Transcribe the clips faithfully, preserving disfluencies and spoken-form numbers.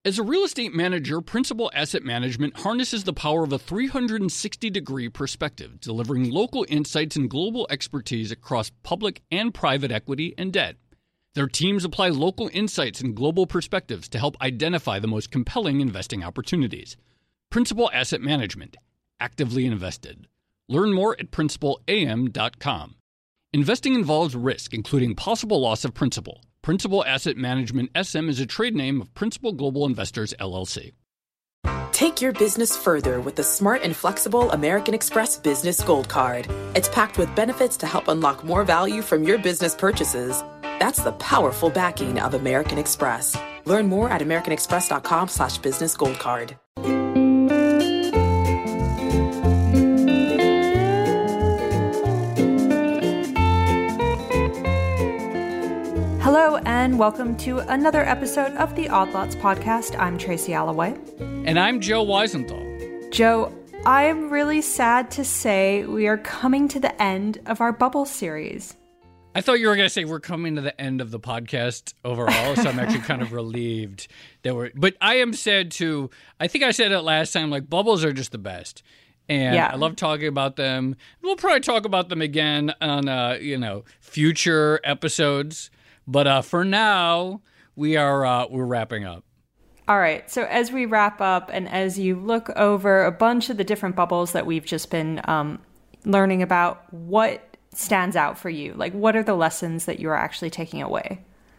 As a real estate manager, Principal Asset Management harnesses the power of a three hundred sixty degree perspective, delivering local insights and global expertise across public and private equity and debt. Their teams apply local insights and global perspectives to help identify the most compelling investing opportunities. Principal Asset Management. Actively invested. Learn more at principal a m dot com. Investing involves risk, including possible loss of principal. Principal Asset Management S M is a trade name of Principal Global Investors, L L C. Take your business further with the smart and flexible American Express Business Gold Card. It's packed with benefits to help unlock more value from your business purchases. That's the powerful backing of American Express. Learn more at americanexpress.com slash business gold card. Hello and welcome to another episode of the Odd Lots podcast. I'm Tracy Alloway. And I'm Joe Weisenthal. Joe, I'm really sad to say we are coming to the end of our Bubble series. I thought you were going to say we're coming to the end of the podcast overall, so I'm actually kind of relieved that we're... But I am sad too. I think I said it last time, like, bubbles are just the best. And yeah. I love talking about them. We'll probably talk about them again on, uh, you know, future episodes. But uh, for now, we are uh, we're wrapping up. All right. So as we wrap up and as you look over a bunch of the different bubbles that we've just been um, learning about, what stands out for you? Like, what are the lessons that you are actually taking away?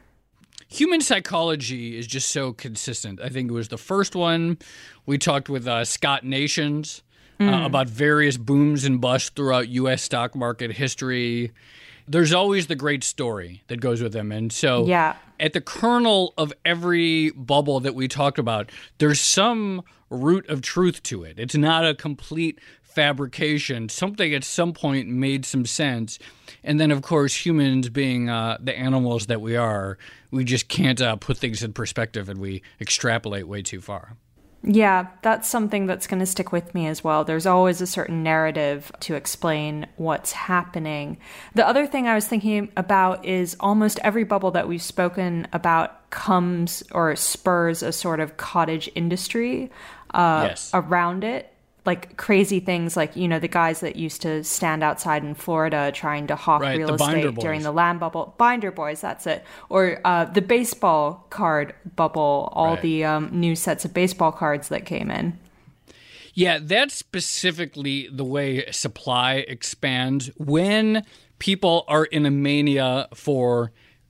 Human psychology is just so consistent. I think it was the first one. We talked with uh, Scott Nations mm. uh, about various booms and busts throughout U S stock market history. There's always the great story that goes with them. And so yeah. at the kernel of every bubble that we talked about, there's some root of truth to it. It's not a complete fabrication. Something at some point made some sense. And then, of course, humans being uh, the animals that we are, we just can't uh, put things in perspective and we extrapolate way too far. Yeah, that's something that's going to stick with me as well. There's always a certain narrative to explain what's happening. The other thing I was thinking about is almost every bubble that we've spoken about comes or spurs a sort of cottage industry uh, yes. around it. Like crazy things like, you know, the guys that used to stand outside in Florida trying to hawk right, real estate during the land bubble. Binder Boys, that's it. Or uh, the baseball card bubble, all right. the um, new sets of baseball cards that came in. Yeah, that's specifically the way supply expands when people are in a mania for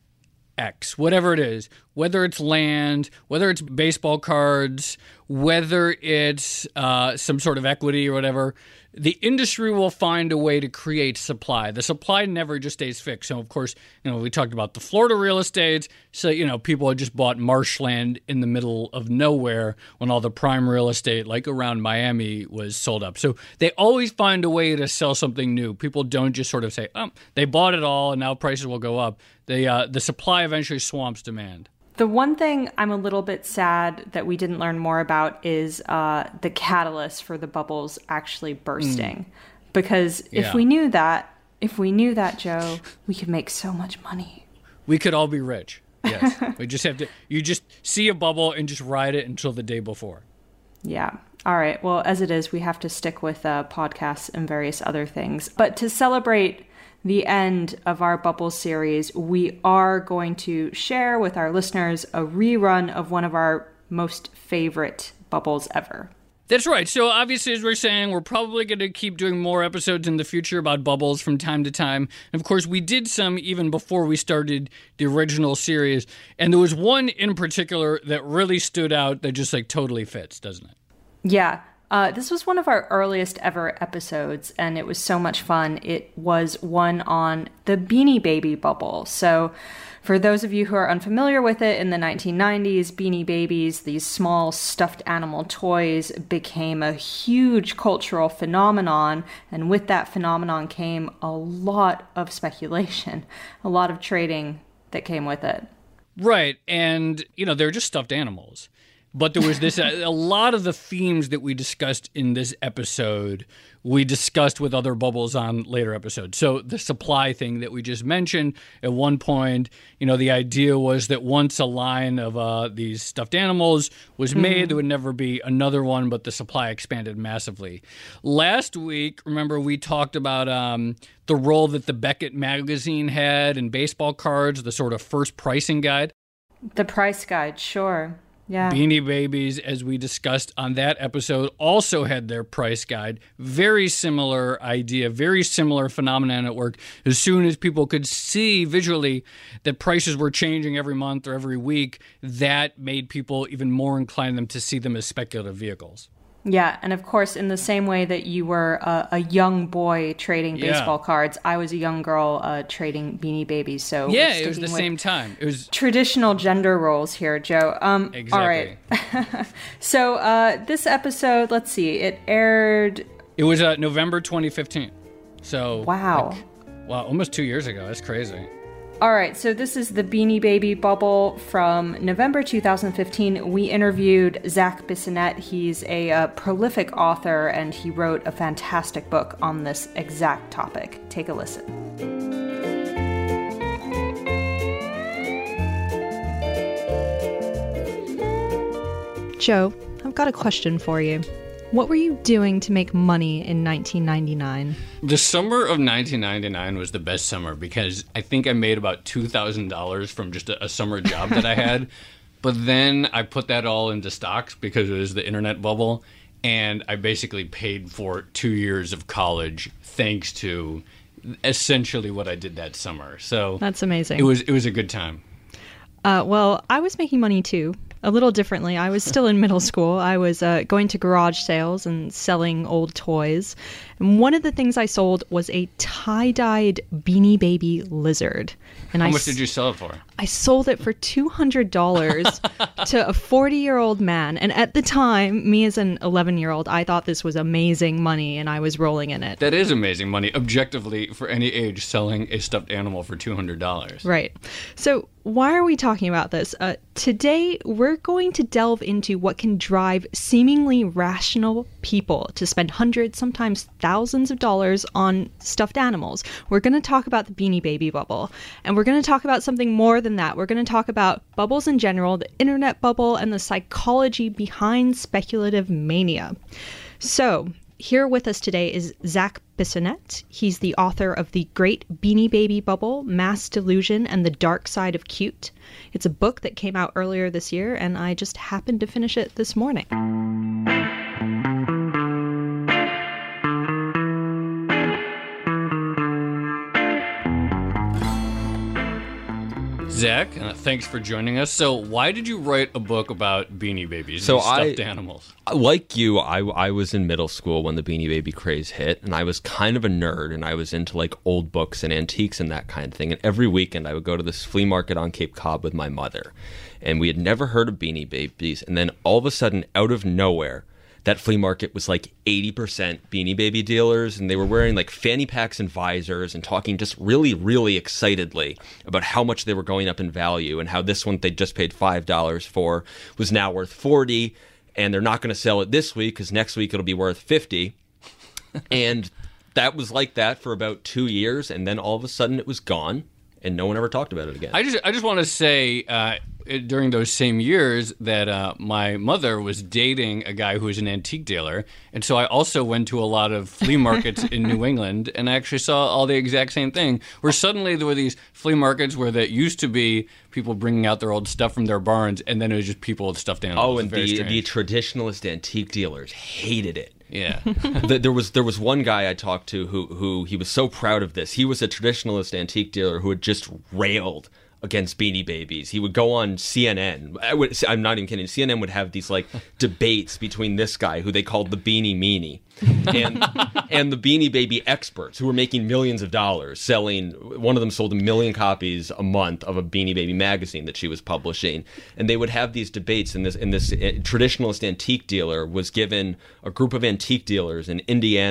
X, whatever it is, whether it's land, whether it's baseball cards, whether it's uh, some sort of equity or whatever, the industry will find a way to create supply. The supply never just stays fixed. So, of course, you know, we talked about the Florida real estate. So, you know, people had just bought marshland in the middle of nowhere when all the prime real estate, like around Miami, was sold up. So they always find a way to sell something new. People don't just sort of say, oh, they bought it all and now prices will go up. They, uh, the supply eventually swamps demand. The one thing I'm a little bit sad that we didn't learn more about is uh, the catalyst for the bubbles actually bursting. Mm. Because if yeah. we knew that, if we knew that, Joe, we could make so much money. We could all be rich. Yes. We just have to, you just see a bubble and just ride it until the day before. Yeah. All right. Well, as it is, we have to stick with uh, podcasts and various other things. But to celebrate the end of our Bubble series, we are going to share with our listeners a rerun of one of our most favorite bubbles ever. That's right. So obviously, as we're saying, we're probably going to keep doing more episodes in the future about bubbles from time to time. And of course, we did some even before we started the original series. And there was one in particular that really stood out that just like totally fits, doesn't it? Yeah. Uh, this was one of our earliest ever episodes, and it was so much fun. It was one on the Beanie Baby bubble. So for those of you who are unfamiliar with it, in the nineteen nineties, Beanie Babies, these small stuffed animal toys, became a huge cultural phenomenon. And with that phenomenon came a lot of speculation, a lot of trading that came with it. Right. And, you know, they're just stuffed animals. But there was this, a, a lot of the themes that we discussed in this episode, we discussed with other bubbles on later episodes. So the supply thing that we just mentioned, at one point, you know, the idea was that once a line of uh, these stuffed animals was made, mm-hmm. there would never be another one, but the supply expanded massively. Last week, remember, we talked about um, the role that the Beckett magazine had in baseball cards, the sort of first pricing guide. The price guide, sure. Yeah. Beanie Babies, as we discussed on that episode, also had their price guide. Very similar idea, very similar phenomenon at work. As soon as people could see visually that prices were changing every month or every week, that made people even more inclined them to see them as speculative vehicles. Yeah, and of course, in the same way that you were a, a young boy trading baseball yeah. cards, I was a young girl uh, trading Beanie Babies. So yeah, it was the same time. It was traditional gender roles here, Joe. Um, exactly. All right. so uh, this episode, let's see, it aired. It was uh, November twenty fifteen. So wow, like, wow, almost two years ago. That's crazy. All right, so this is the Beanie Baby Bubble from November two thousand fifteen. We interviewed Zach Bissonette. He's a uh, prolific author, and he wrote a fantastic book on this exact topic. Take a listen. Joe, I've got a question for you. What were you doing to make money in nineteen ninety-nine? The summer of nineteen ninety-nine was the best summer because I think I made about two thousand dollars from just a, a summer job that I had. But then I put that all into stocks because it was the internet bubble. And I basically paid for two years of college thanks to essentially what I did that summer. So that's amazing. It was, it was a good time. Uh, well, I was making money too. A little differently. I was still in middle school. I was uh, going to garage sales and selling old toys. And one of the things I sold was a tie-dyed Beanie Baby lizard. And How I much s- did you sell it for? I sold it for two hundred dollars to a forty-year-old man. And at the time, me as an eleven-year-old, I thought this was amazing money and I was rolling in it. That is amazing money, objectively, for any age, selling a stuffed animal for two hundred dollars. Right. So why are we talking about this? Uh, today, we're going to delve into what can drive seemingly rational people to spend hundreds, sometimes thousands of dollars on stuffed animals. We're going to talk about the Beanie Baby bubble. And we're going to talk about something more than that. We're going to talk about bubbles in general, the internet bubble, and the psychology behind speculative mania. So, here with us today is Zach Bissonette. He's the author of The Great Beanie Baby Bubble, Mass Delusion, and the Dark Side of Cute. It's a book that came out earlier this year, and I just happened to finish it this morning. Zach, uh, thanks for joining us. So why did you write a book about Beanie Babies, so these stuffed I, animals? Like you, I, I was in middle school when the Beanie Baby craze hit, and I was kind of a nerd, and I was into like old books and antiques and that kind of thing. And every weekend I would go to this flea market on Cape Cod with my mother, and we had never heard of Beanie Babies. And then all of a sudden, out of nowhere, that flea market was like eighty percent Beanie Baby dealers, and they were wearing like fanny packs and visors and talking just really, really excitedly about how much they were going up in value and how this one they just paid five dollars for was now worth forty dollars, and they're not going to sell it this week because next week it'll be worth fifty dollars. And that was like that for about two years, and then all of a sudden it was gone, and no one ever talked about it again. I just I just want to say uh, during those same years that uh, my mother was dating a guy who was an antique dealer, and so I also went to a lot of flea markets in New England, and I actually saw all the exact same thing, where suddenly there were these flea markets where that used to be people bringing out their old stuff from their barns, and then it was just people with stuffed animals. Oh, and the, the traditionalist antique dealers hated it. Yeah. the, there was there was one guy I talked to who who he was so proud of this. He was a traditionalist antique dealer who had just railed against Beanie Babies. He would go on C N N. I would, I'm not even kidding. C N N would have these like debates between this guy who they called the Beanie Meanie and and the Beanie Baby experts who were making millions of dollars selling. One of them sold a million copies a month of a Beanie Baby magazine that she was publishing, and they would have these debates. And this and this traditionalist antique dealer was given a group of antique dealers in Indiana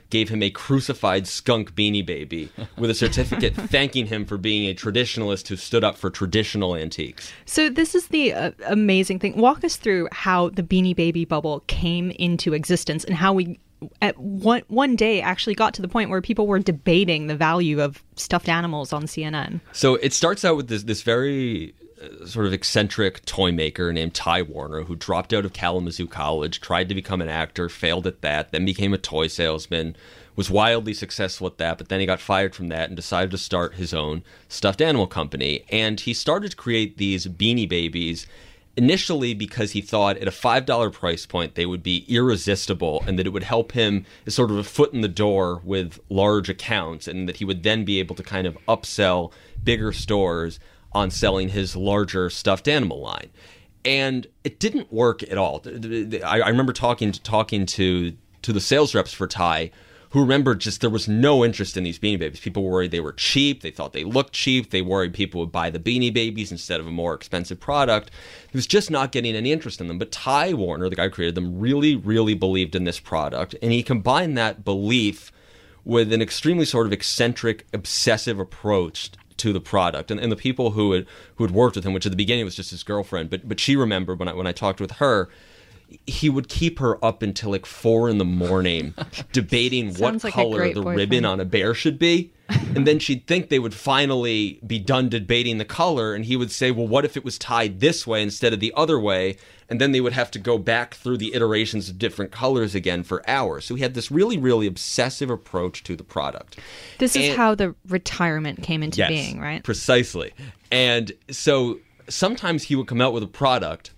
gave him a crucified skunk Beanie Baby with a certificate thanking him for being a traditionalist who stood up for traditional antiques. So this is the uh, amazing thing. Walk us through how the Beanie Baby bubble came into existence and how we at one one day actually got to the point where people were debating the value of stuffed animals on C N N. So it starts out with this this very uh, sort of eccentric toy maker named Ty Warner, who dropped out of Kalamazoo College, tried to become an actor, failed at that, then became a toy salesman, was wildly successful at that, but then he got fired from that and decided to start his own stuffed animal company. And he started to create these Beanie Babies initially because he thought at a five dollar price point they would be irresistible and that it would help him as sort of a foot in the door with large accounts, and that he would then be able to kind of upsell bigger stores on selling his larger stuffed animal line. And it didn't work at all. I, I remember talking to, talking to to the sales reps for Ty, who remembered just there was no interest in these Beanie Babies. People were worried they were cheap. They thought they looked cheap. They worried people would buy the Beanie Babies instead of a more expensive product. He was just not getting any interest in them. But Ty Warner, the guy who created them, really, really believed in this product. And he combined that belief with an extremely sort of eccentric, obsessive approach to the product. And, and the people who had who had worked with him, which at the beginning was just his girlfriend, but but she remembered when I when I talked with her, he would keep her up until like four in the morning debating what like color the boyfriend. ribbon on a bear should be. And then she'd think they would finally be done debating the color. And he would say, well, what if it was tied this way instead of the other way? And then they would have to go back through the iterations of different colors again for hours. So he had this really, really obsessive approach to the product. This is And- how the retirement came into Yes, being, right? Precisely. And so sometimes he would come out with a product,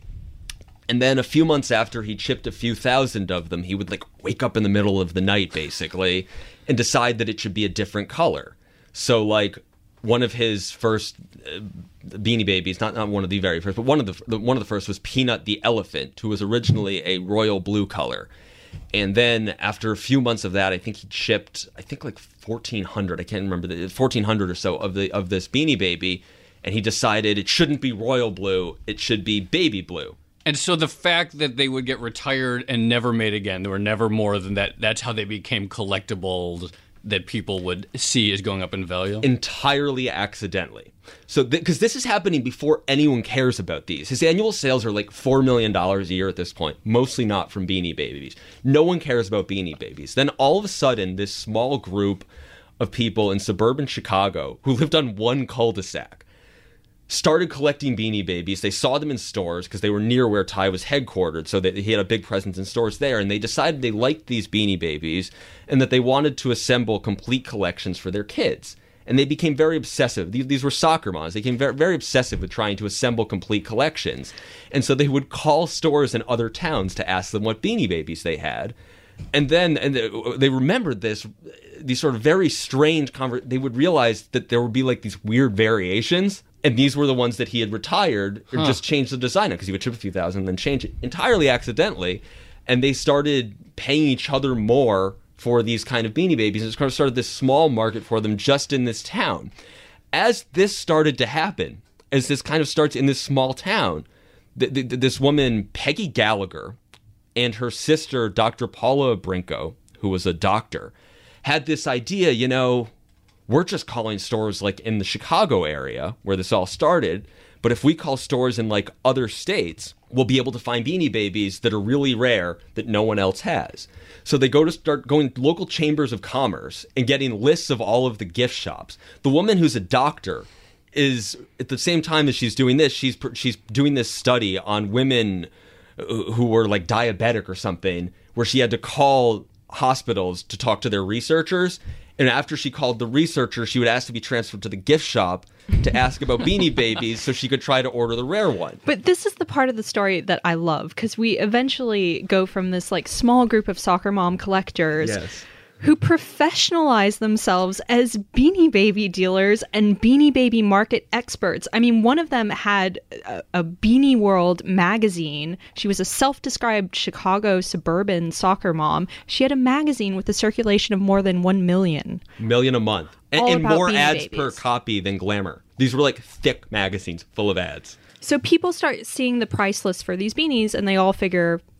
and then a few months after he chipped a few thousand of them, he would like wake up in the middle of the night, basically, and decide that it should be a different color. So like one of his first uh, Beanie Babies, not not one of the very first, but one of the, the one of the first was Peanut the elephant, who was originally a royal blue color. And then after a few months of that, I think he chipped, I think like fourteen hundred, I can't remember, the fourteen hundred or so of the of this Beanie Baby, and he decided it shouldn't be royal blue, it should be baby blue. And so the fact that they would get retired and never made again, there were never more than that, that's how they became collectibles that people would see as going up in value? Entirely accidentally. So, because th- this is happening before anyone cares about these. His annual sales are like four million dollars a year at this point, mostly not from Beanie Babies. No one cares about Beanie Babies. Then all of a sudden, this small group of people in suburban Chicago who lived on one cul-de-sac started collecting Beanie Babies. They saw them in stores because they were near where Ty was headquartered, so that he had a big presence in stores there, and they decided they liked these Beanie Babies and that they wanted to assemble complete collections for their kids. And they became very obsessive. These, these were soccer moms. They became very, very obsessive with trying to assemble complete collections. And so they would call stores in other towns to ask them what Beanie Babies they had. And then and they remembered this, these sort of very strange conver- they would realize that there would be like these weird variations. And these were the ones that he had retired or Huh. just changed the design because he would chip a few thousand and then change it entirely accidentally. And they started paying each other more for these kind of Beanie Babies. And it kind of started this small market for them just in this town. As this started to happen, as this kind of starts in this small town, th- th- this woman, Peggy Gallagher, and her sister, Doctor Paula Brinko, who was a doctor, had this idea, you know, we're just calling stores like in the Chicago area where this all started. But if we call stores in like other states, we'll be able to find Beanie Babies that are really rare that no one else has. So they go to start going to local chambers of commerce and getting lists of all of the gift shops. The woman who's a doctor is at the same time as she's doing this, she's she's doing this study on women who were like diabetic or something, where she had to call hospitals to talk to their researchers. And after she called the researcher, she would ask to be transferred to the gift shop to ask about Beanie Babies so she could try to order the rare one. But this is the part of the story that I love, because we eventually go from this like small group of soccer mom collectors Yes. who professionalize themselves as Beanie Baby dealers and Beanie Baby market experts. I mean, one of them had a, a Beanie World magazine. She was a self-described Chicago suburban soccer mom. She had a magazine with a circulation of more than one million. Million a month. And, All and about more Beanie ads per Babies. copy than Glamour. These were like thick magazines full of ads. So people start seeing the price list for these beanies and they all figure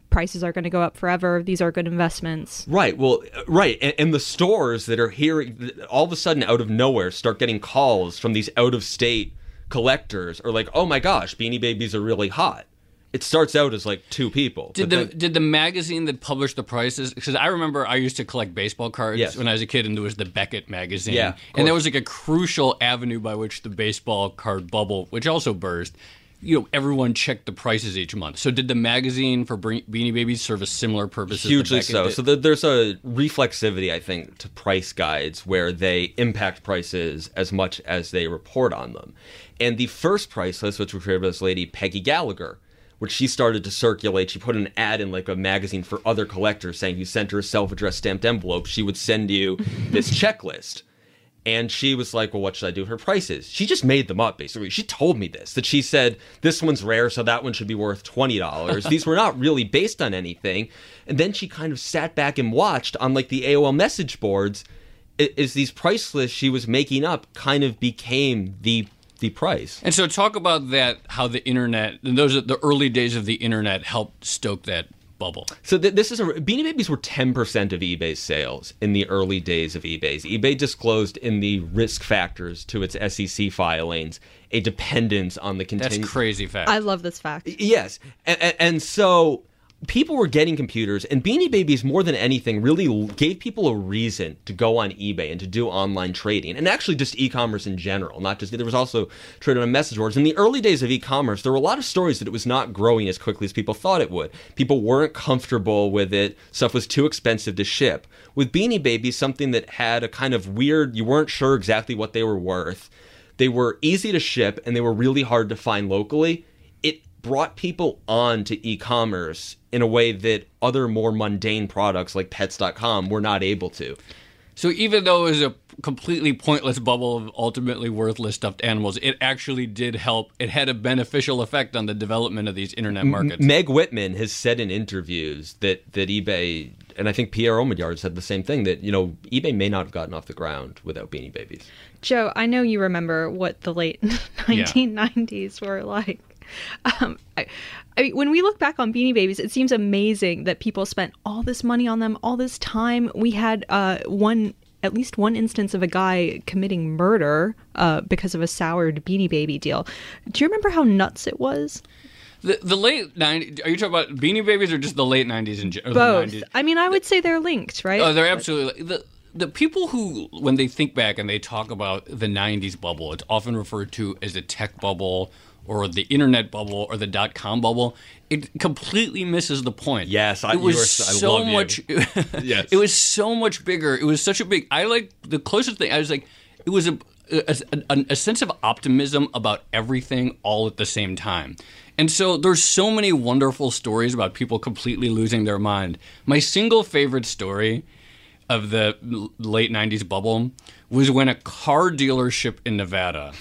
prices are going to go up forever. These are good investments. Right. Well, right. And, and the stores that are hearing, all of a sudden out of nowhere, start getting calls from these out-of-state collectors are like, oh my gosh, Beanie Babies are really hot. It starts out as like two people. Did the then, did the magazine that published the prices? Because I remember I used to collect baseball cards yes. when I was a kid, and there was the Beckett magazine. Yeah, and there was like a crucial avenue by which the baseball card bubble, which also burst, you know, everyone checked the prices each month. So did the magazine for Beanie Babies serve a similar purpose? Hugely as the so. Beckett So the, there's a reflexivity, I think, to price guides where they impact prices as much as they report on them. And the first price list, which was created by this lady, Peggy Gallagher, which she started to circulate. She put an ad in like a magazine for other collectors saying if you sent her a self-addressed stamped envelope, she would send you this checklist. And she was like, well, what should I do with her prices? She just made them up, basically. She told me this, that she said, this one's rare, so that one should be worth twenty dollars. These were not really based on anything. And then she kind of sat back and watched on like the A O L message boards as these price lists she was making up kind of became the the price. And so talk about that, how the internet, and those are the early days of the internet helped stoke that bubble. So th- this is a, Beanie Babies were ten percent of eBay's sales in the early days of eBay's. eBay disclosed in the risk factors to its S E C filings a dependence on the continued... That's crazy fact. I love this fact. Yes. And, and, and so people were getting computers, and Beanie Babies, more than anything, really gave people a reason to go on eBay and to do online trading, and actually just e-commerce in general, not just, there was also trading on message boards. In the early days of e-commerce, there were a lot of stories that it was not growing as quickly as people thought it would. People weren't comfortable with it. Stuff was too expensive to ship. With Beanie Babies, something that had a kind of weird, you weren't sure exactly what they were worth. They were easy to ship, and they were really hard to find locally. It brought people on to e-commerce in a way that other more mundane products like pets dot com were not able to. So even though it was a completely pointless bubble of ultimately worthless stuffed animals, it actually did help. It had a beneficial effect on the development of these internet markets. Meg Whitman has said in interviews that, that eBay, and I think Pierre Omidyar said the same thing, that, you know, eBay may not have gotten off the ground without Beanie Babies. Joe, I know you remember what the late nineteen nineties were like. Um, I, I mean, when we look back on Beanie Babies, it seems amazing that people spent all this money on them, all this time. We had uh, one, at least one instance of a guy committing murder uh, because of a soured Beanie Baby deal. Do you remember how nuts it was? The the late nineties, are you talking about Beanie Babies or just the late nineties and Both. the nineties? I mean, I would say they're linked, right? Oh, they're absolutely... The, the people who, when they think back and they talk about the nineties bubble, it's often referred to as the tech bubble or the internet bubble or the dot-com bubble. It completely misses the point. Yes, I, it was you are, so I love much. you. Yes. It was so much bigger. It was such a big. I like the closest thing. I was like, it was a a, a a sense of optimism about everything all at the same time. And so there's so many wonderful stories about people completely losing their mind. My single favorite story of the late nineties bubble was when a car dealership in Nevada.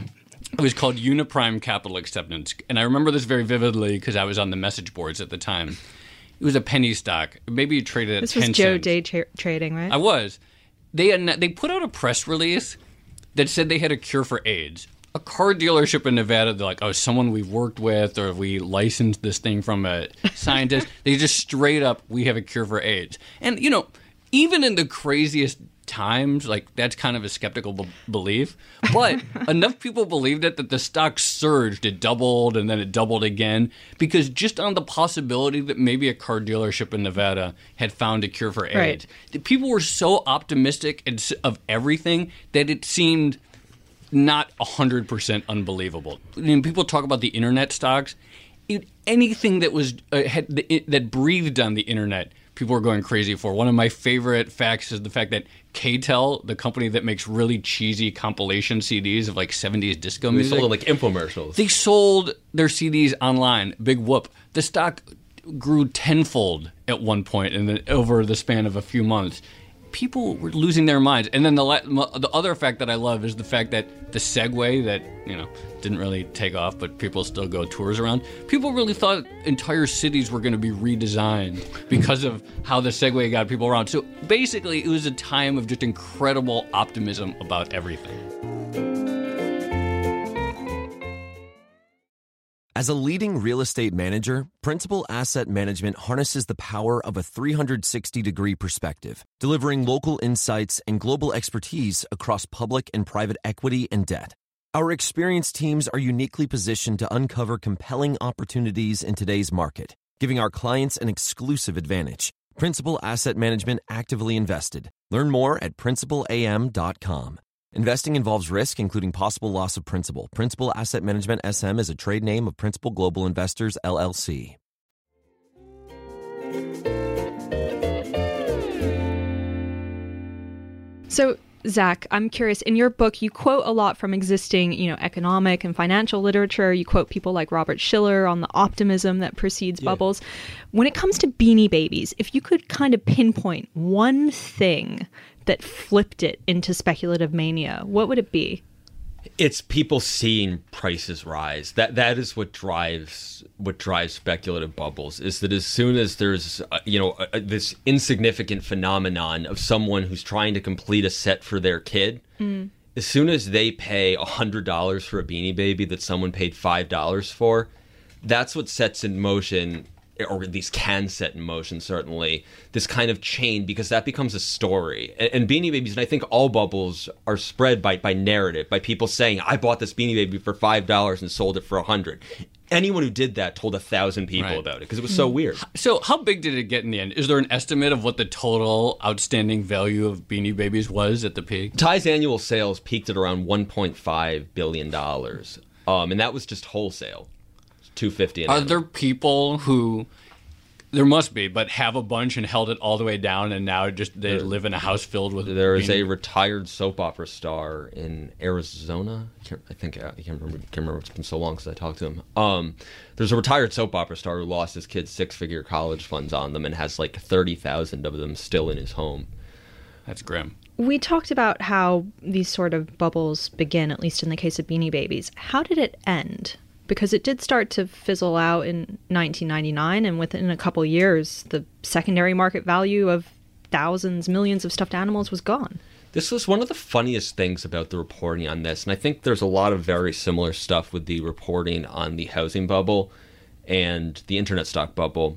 It was called Uniprime Capital Acceptance. And I remember this very vividly because I was on the message boards at the time. It was a penny stock. Maybe you traded at this ten was Joe cents. Day tra- trading, right? I was. They had, they put out a press release that said they had a cure for AIDS. A car dealership in Nevada, they're like, oh, someone we've worked with or we licensed this thing from a scientist. They just straight up, we have a cure for AIDS. And, you know, even in the craziest times, like that's kind of a skeptical b- belief, but enough people believed it that the stock surged, it doubled, and then it doubled again, because just on the possibility that maybe a car dealership in Nevada had found a cure for AIDS, right. The people were so optimistic of everything that it seemed not one hundred percent unbelievable. I mean, people talk about the internet stocks. It, anything that was uh, had, it, that breathed on the internet, people were going crazy for. One of my favorite facts is the fact that K T E L, the company that makes really cheesy compilation C Ds of like seventies disco They music, sold like infomercials. they sold their C Ds online. Big whoop. The stock grew tenfold at one point, and then over the span of a few months, people were losing their minds. And then the la- the other fact that I love is the fact that the Segway that, you know, didn't really take off, but people still go tours around. People really thought entire cities were going to be redesigned because of how the Segway got people around. So basically, it was a time of just incredible optimism about everything. As a leading real estate manager, Principal Asset Management harnesses the power of a three sixty degree perspective, delivering local insights and global expertise across public and private equity and debt. Our experienced teams are uniquely positioned to uncover compelling opportunities in today's market, giving our clients an exclusive advantage. Principal Asset Management actively invested. Learn more at principal a m dot com. Investing involves risk, including possible loss of principal. Principal Asset Management S M is a trade name of Principal Global Investors, L L C. So, Zach, I'm curious, in your book, you quote a lot from existing, you know, economic and financial literature. You quote people like Robert Shiller on the optimism that precedes yeah. bubbles. When it comes to Beanie Babies, if you could kind of pinpoint one thing that flipped it into speculative mania, what would it be? It's people seeing prices rise. That that is what drives what drives speculative bubbles. Is that as soon as there's uh, you know uh, this insignificant phenomenon of someone who's trying to complete a set for their kid, mm. as soon as they pay a hundred dollars for a Beanie Baby that someone paid five dollars for, that's what sets in motion, or at least can set in motion, certainly, this kind of chain, because that becomes a story. And, and Beanie Babies, and I think all bubbles, are spread by, by narrative, by people saying, I bought this Beanie Baby for five dollars and sold it for one hundred dollars. Anyone who did that told a thousand people right. about it, because it was so weird. So how big did it get in the end? Is there an estimate of what the total outstanding value of Beanie Babies was at the peak? Ty's annual sales peaked at around one point five billion dollars, um, and that was just wholesale. two hundred fifty dollars. Are there people who, there must be, but have a bunch and held it all the way down, and now just they there, live in a house filled with There is Beanie? a retired soap opera star in Arizona. I, can't, I think I can't remember. Can't remember. It's been so long since I talked to him. Um, there's a retired soap opera star who lost his kids' six-figure college funds on them and has like thirty thousand of them still in his home. That's grim. We talked about how these sort of bubbles begin, at least in the case of Beanie Babies. How did it end? Because it did start to fizzle out in nineteen ninety-nine, and within a couple years, the secondary market value of thousands, millions of stuffed animals was gone. This was one of the funniest things about the reporting on this, and I think there's a lot of very similar stuff with the reporting on the housing bubble and the internet stock bubble,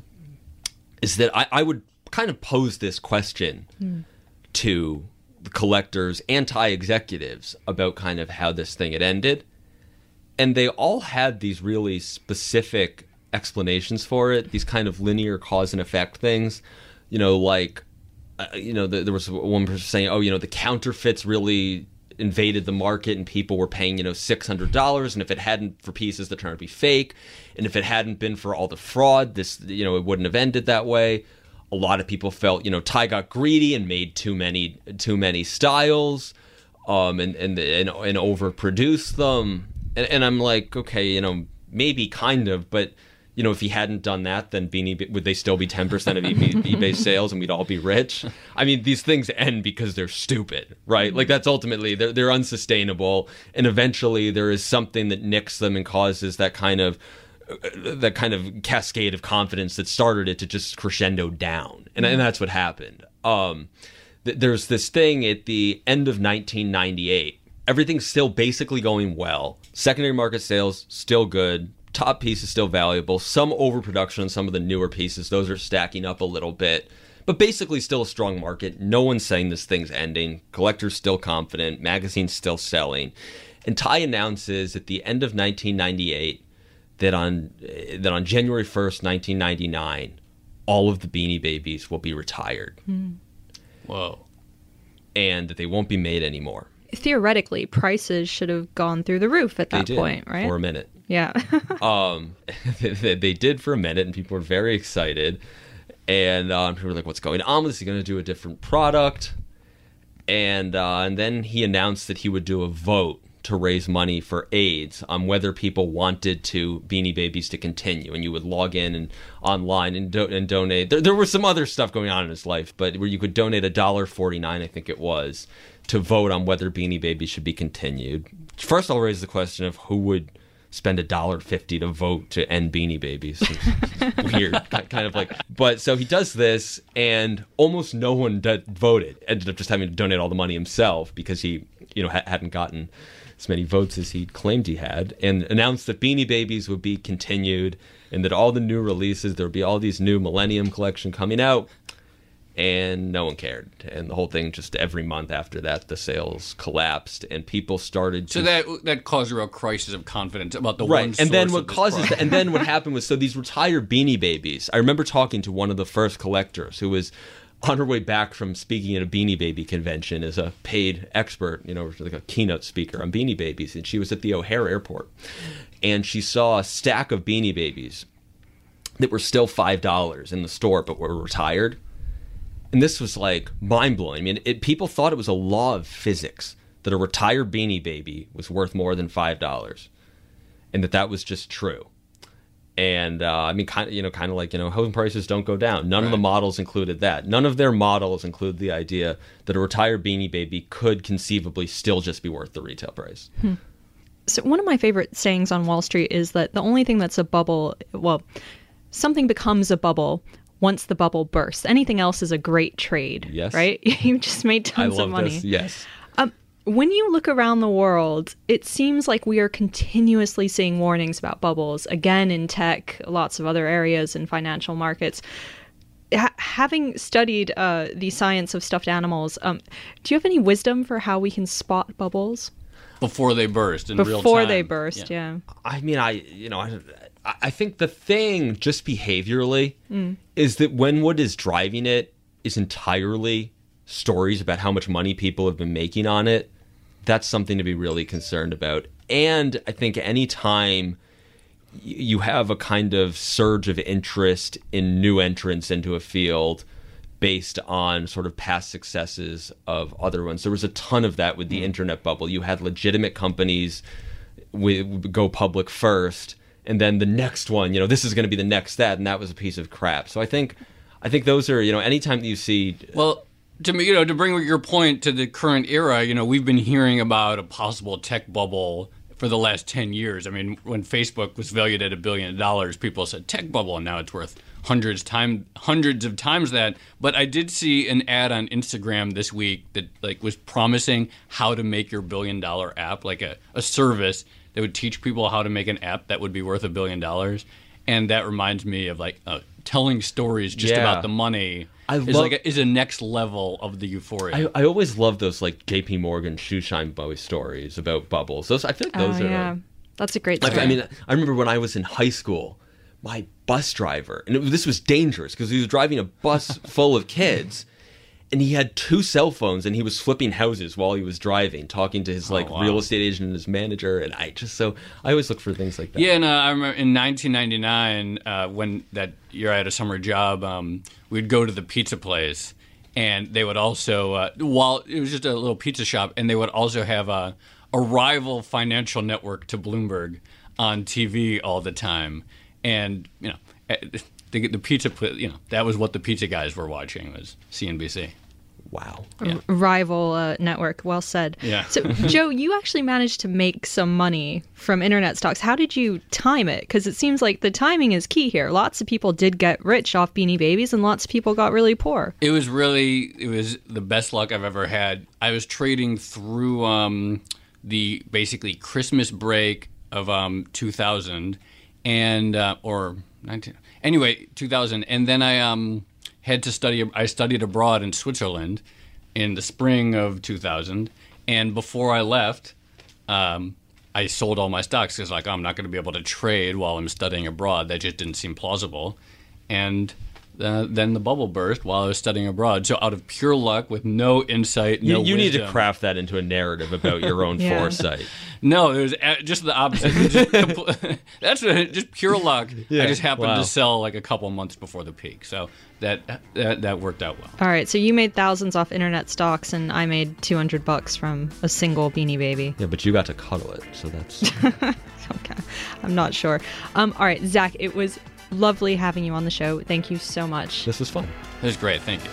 is that I, I would kind of pose this question mm. to the collectors, anti-executives, about kind of how this thing had ended. And they all had these really specific explanations for it, these kind of linear cause and effect things. You know, like, uh, you know, the, there was one person saying, oh, you know, the counterfeits really invaded the market and people were paying, you know, six hundred dollars. And if it hadn't for pieces that turned out to be fake, and if it hadn't been for all the fraud, this, you know, it wouldn't have ended that way. A lot of people felt, you know, Ty got greedy and made too many, too many styles, um, and, and, and, and overproduced them. And, and I'm like, okay, you know, maybe kind of, but, you know, if he hadn't done that, then Beanie, would they still be ten percent of eBay sales and we'd all be rich? I mean, these things end because they're stupid, right? Like, that's ultimately, they're, they're unsustainable. And eventually there is something that nicks them and causes that kind of, uh, that kind of cascade of confidence that started it to just crescendo down. And, and that's what happened. Um, th- there's this thing at the end of nineteen ninety-eight. Everything's still basically going well. Secondary market sales, still good. Top piece is still valuable. Some overproduction on some of the newer pieces. Those are stacking up a little bit. But basically still a strong market. No one's saying this thing's ending. Collectors still confident. Magazines still selling. And Ty announces at the end of nineteen ninety-eight that on, that on January first, nineteen ninety-nine, all of the Beanie Babies will be retired. Mm. Whoa. And that they won't be made anymore. Theoretically, prices should have gone through the roof at that they did, point, right? For a minute. Yeah. um, they, they did for a minute, and people were very excited. And um, people were like, what's going on? Is he going to do a different product? And uh, and then he announced that he would do a vote to raise money for AIDS on whether people wanted to Beanie Babies to continue. And you would log in and online and, do, and donate. There, there was some other stuff going on in his life, but where you could donate one dollar and forty-nine cents, I think it was, to vote on whether Beanie Babies should be continued. First, I'll raise the question of who would spend one dollar and fifty cents to vote to end Beanie Babies. It's weird, kind of like. But so he does this, and almost no one that voted ended up just having to donate all the money himself because he, you know, ha- hadn't gotten as many votes as he claimed he had, and announced that Beanie Babies would be continued and that all the new releases, there would be all these new Millennium Collection coming out, and no one cared. And the whole thing, just every month after that, the sales collapsed, and people started to... So that that caused a real crisis of confidence about the right. one And then source what of this causes product. and then what happened was, so these retired Beanie Babies, I remember talking to one of the first collectors who was on her way back from speaking at a Beanie Baby convention as a paid expert, you know, like a keynote speaker on Beanie Babies, and she was at the O'Hare airport, and she saw a stack of Beanie Babies that were still five dollars in the store but were retired. And this was like mind-blowing. I mean, it, people thought it was a law of physics that a retired Beanie Baby was worth more than five dollars, and that that was just true. And uh, I mean, kind of, you know, kind of like, you know, home prices don't go down. None right. of the models included that. None of their models include the idea that a retired Beanie Baby could conceivably still just be worth the retail price. Hmm. So one of my favorite sayings on Wall Street is that the only thing that's a bubble, well, something becomes a bubble once the bubble bursts. Anything else is a great trade. Yes. Right? You just made tons I love of money. This. Yes. Um, when you look around the world, it seems like we are continuously seeing warnings about bubbles, again in tech, lots of other areas in financial markets. Ha- having studied uh, the science of stuffed animals, um, do you have any wisdom for how we can spot bubbles? Before they burst in real time. Before they burst, yeah. yeah. I mean, I, you know, I, I think the thing, just behaviorally, mm. is that when what is driving it is entirely stories about how much money people have been making on it, that's something to be really concerned about. And I think any time you have a kind of surge of interest in new entrants into a field based on sort of past successes of other ones, there was a ton of that with the mm. internet bubble. You had legitimate companies w- go public first, and then the next one, you know, this is going to be the next that, and that was a piece of crap. So I think, I think those are, you know, anytime that you see, well, to me, you know, to bring your point to the current era, you know, we've been hearing about a possible tech bubble for the last ten years. I mean, when Facebook was valued at a billion dollars, people said tech bubble, and now it's worth hundreds time hundreds of times that. But I did see an ad on Instagram this week that like was promising how to make your billion dollar app, like a, a service that would teach people how to make an app that would be worth a billion dollars. And that reminds me of like uh, telling stories just yeah. about the money. I is love, like a, is a next level of the euphoria. I, I always love those like J P Morgan shoeshine boy stories about bubbles. Those I feel like those oh, are. Yeah. That's a great like, story. I mean, I remember when I was in high school, my bus driver, and it, this was dangerous because he was driving a bus full of kids, and he had two cell phones, and he was flipping houses while he was driving, talking to his like oh, wow. real estate agent and his manager. And I just so I always look for things like that. Yeah, and uh, I remember in nineteen ninety-nine, uh, when that year I had a summer job, um, we'd go to the pizza place, and they would also, uh, while it was just a little pizza shop, and they would also have a, a rival financial network to Bloomberg on T V all the time. And, you know, the, the pizza, you know, that was what the pizza guys were watching, was C N B C. Wow. Yeah. R- rival uh, network. Well said. Yeah. So, Joe, you actually managed to make some money from internet stocks. How did you time it? Because it seems like the timing is key here. Lots of people did get rich off Beanie Babies, and lots of people got really poor. It was really, it was the best luck I've ever had. I was trading through um, the basically Christmas break of um, two thousand, and uh, or nineteen, anyway, two thousand, and then I um. had to study. I studied abroad in Switzerland in the spring of two thousand, and before I left, um, I sold all my stocks because, like, oh, I'm not going to be able to trade while I'm studying abroad. That just didn't seem plausible, and uh, then the bubble burst while I was studying abroad. So, out of pure luck, with no insight, no you, you need to wisdom, craft that into a narrative about your own Yeah. foresight. No, it was a- just the opposite. Just compl- That's a, just pure luck. Yeah. I just happened Wow. to sell like a couple months before the peak, so that that, that worked out well. All right, so you made thousands off internet stocks, and I made two hundred bucks from a single Beanie Baby. Yeah, but you got to cuddle it, so that's... Okay, I'm not sure. Um, all right, Zach, it was lovely having you on the show. Thank you so much. This was fun. It was great. Thank you.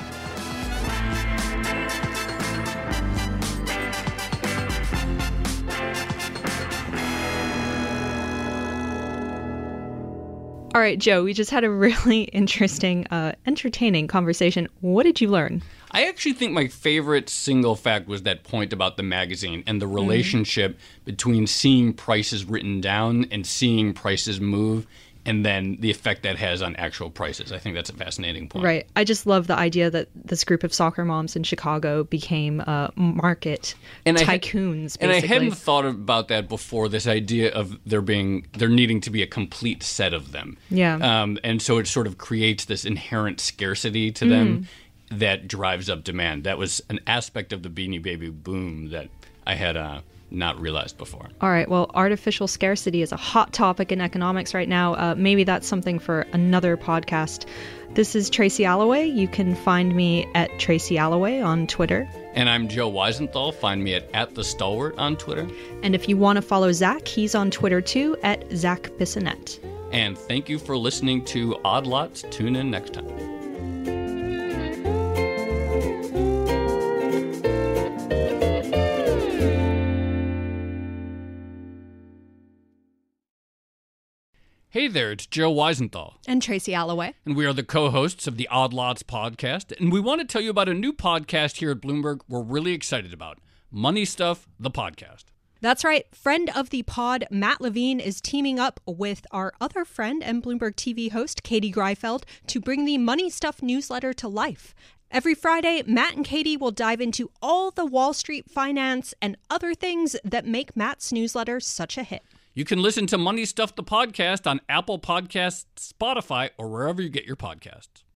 All All right, Joe, we just had a really interesting, uh, entertaining conversation. What did you learn? I actually think my favorite single fact was that point about the magazine and the relationship mm. between seeing prices written down and seeing prices move, and then the effect that has on actual prices. I think that's a fascinating point. Right. I just love the idea that this group of soccer moms in Chicago became uh, market and tycoons, I had, basically. And I hadn't thought about that before, this idea of there being, there needing to be a complete set of them. Yeah. Um, and so it sort of creates this inherent scarcity to them mm. that drives up demand. That was an aspect of the Beanie Baby boom that I had uh, not realized before. All right. Well, artificial scarcity is a hot topic in economics right now. Uh, maybe that's something for another podcast. This is Tracy Alloway. You can find me at Tracy Alloway on Twitter. And I'm Joe Weisenthal. Find me at, at The Stalwart on Twitter. And if you want to follow Zach, he's on Twitter too, at Zach Bissonette. And thank you for listening to Odd Lots. Tune in next time. Hey there, it's Joe Weisenthal. And Tracy Alloway. And we are the co-hosts of the Odd Lots podcast. And we want to tell you about a new podcast here at Bloomberg we're really excited about. Money Stuff, the podcast. That's right. Friend of the pod, Matt Levine, is teaming up with our other friend and Bloomberg T V host, Katie Greifeld, to bring the Money Stuff newsletter to life. Every Friday, Matt and Katie will dive into all the Wall Street finance and other things that make Matt's newsletter such a hit. You can listen to Money Stuff, the podcast on Apple Podcasts, Spotify, or wherever you get your podcasts.